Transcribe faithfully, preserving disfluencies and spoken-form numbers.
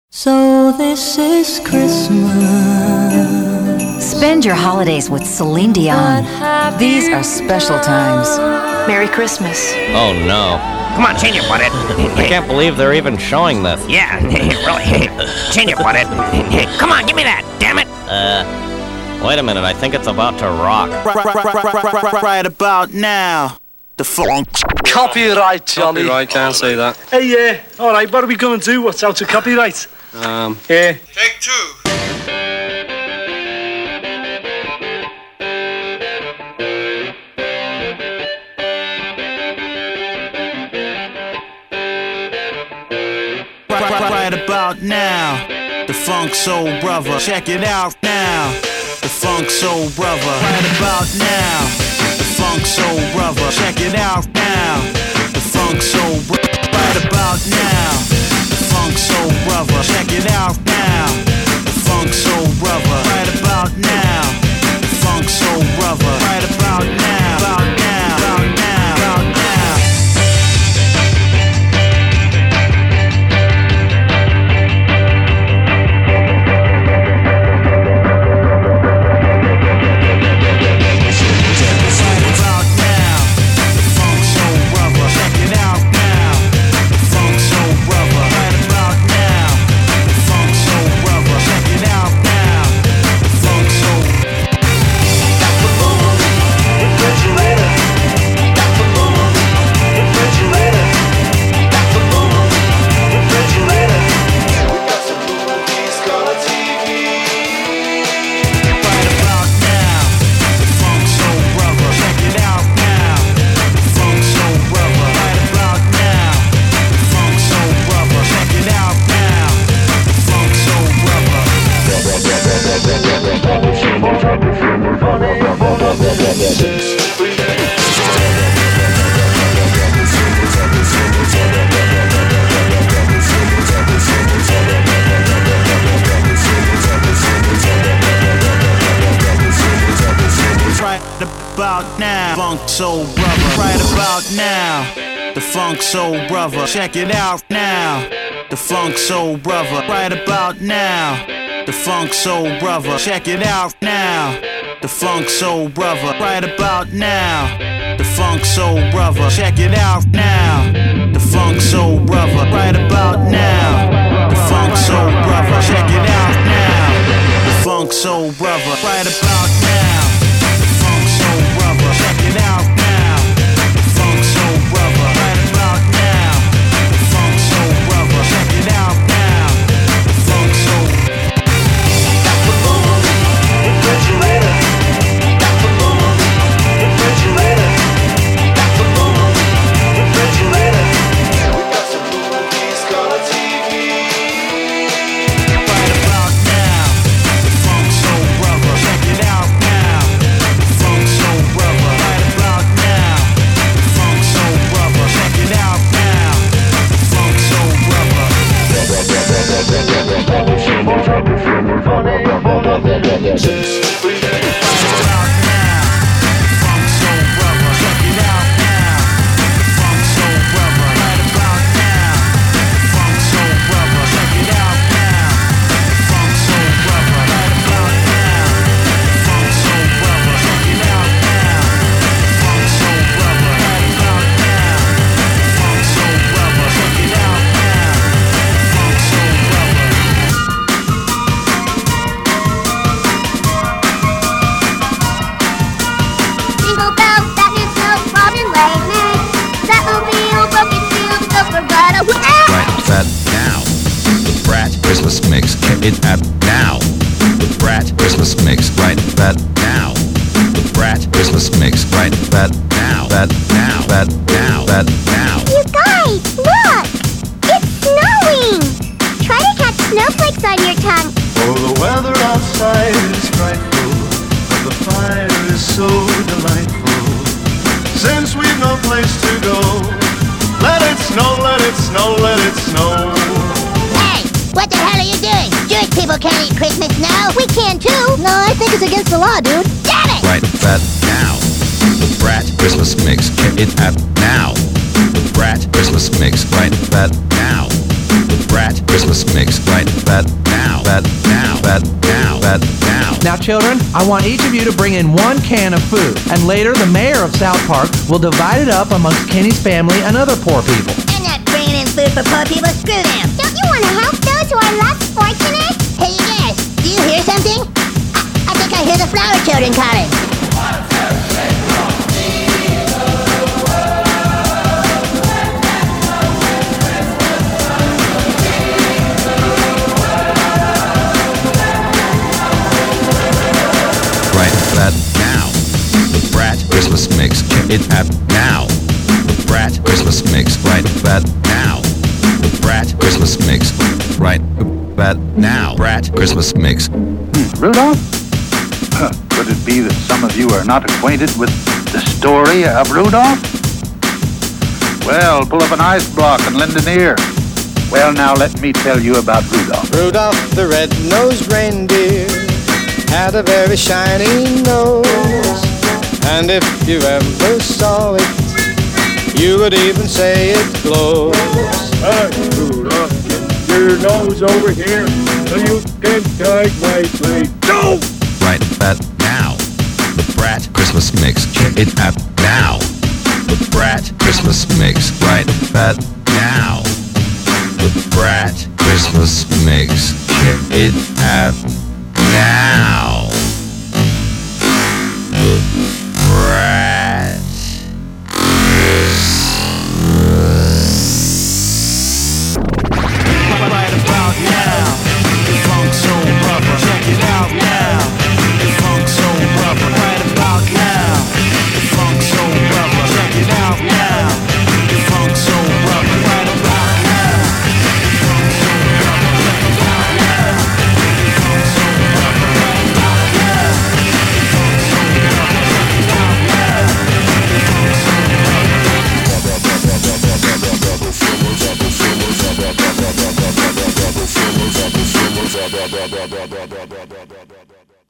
So this is Christmas. Spend your holidays with Celine Dion. These are special times. Merry Christmas. Oh no. Come on, change it, bud. I can't believe they're even showing this. Yeah, really. Change it, bud. Come on, give me that, damn it. Uh, wait a minute, I think it's about to rock. Right about now, the funk. Copyright, Johnny. Copyright, can't say that. Hey, yeah. Uh, all right, what are we going to do? What's out of copyright? Um, Yeah. Take two. Right about now, the Funk Soul Brother. Check it out now, the Funk Soul Brother. Right about now, the Funk Soul Brother. Check it out now, the Funk Soul Brother. Right about now, the Funk Soul Brother. Check it out now, the Funk Soul Brother. Right about now, the Funk Soul Brother. Right about now, about now, about now, about now. About now, Funk Soul Brother. Right about now, the Funk Soul Brother. Check it out now, the Funk Soul Brother. Right about now, the Funk Soul Brother. Check it out now, the Funk Soul Brother. Right about now, the Funk Soul Brother. Check it out now, the Funk Soul Brother. Right about now, the Funk Soul Brother. Check it out now, the Funk Soul Brother. Right about now. Check it out now, the Funk Soul Brother. Right about now, the Funk Soul Brother. Check it out now, the Funk Soul. Got the boom, refrigerator. Got the boom, refrigerator. Got the boom, refrigerator. We got some movies, color T V. Right about now, the Funk Soul Brother. Check it out now, the Funk Soul Brother. Christmas mix, get it at now. The Brat Christmas mix, right that now. The Brat Christmas mix, right that now. That now, that now, that now. You guys, look! It's snowing! Try to catch snowflakes on your tongue. Oh, the weather outside is frightful, but the fire is so delightful. Since we've no place to go, let it snow, let it snow, let it snow. What the hell are you doing? Jewish people can't eat Christmas now. We can too. No, I think it's against the law, dude. Damn it! Right that now. The Brat Christmas mix, get it at now. The Brat Christmas mix, right that now. The Brat Christmas Mix right about now. About now. About now. About now. Now, children, I want each of you to bring in one can of food, and later the mayor of South Park will divide it up amongst Kenny's family and other poor people. I'm not bringing in food for poor people. Screw them. Don't you want to help those who are less fortunate? Hey, you guys, do you hear something? I, I think I hear the flower children calling. Right about now. The Brat Christmas Mix. Check it out now. The Brat Christmas Mix right about now. The Brat Christmas Mix right about now. Brat Christmas Mix. Hmm, Rudolph? Huh, could it be that some of you are not acquainted with the story of Rudolph? Well, pull up an ice block and lend an ear. Well, now let me tell you about Rudolph. Rudolph the red-nosed reindeer had a very shiny nose, and if you ever saw it, you would even say it glows. Hey, Rudolph, get your nose over here so you can guide my sleigh. No! Right about now. The Brat Christmas Mix. Check it out now. The Brat Christmas Mix right about now. The Brat Christmas Mix. Check it out now. The Brat. Right about now, the Funk Soul Brother. Check it out now, the Funk Soul Brother. Right about now, the Funk Soul Brother. Check it out now, the Funk Soul Brother. Right about now, the Funk Soul Brother. Check it out now, the Funk Soul Brother. Right about now, the Funk Soul Brother. Check it out now, the Funk Soul Brother.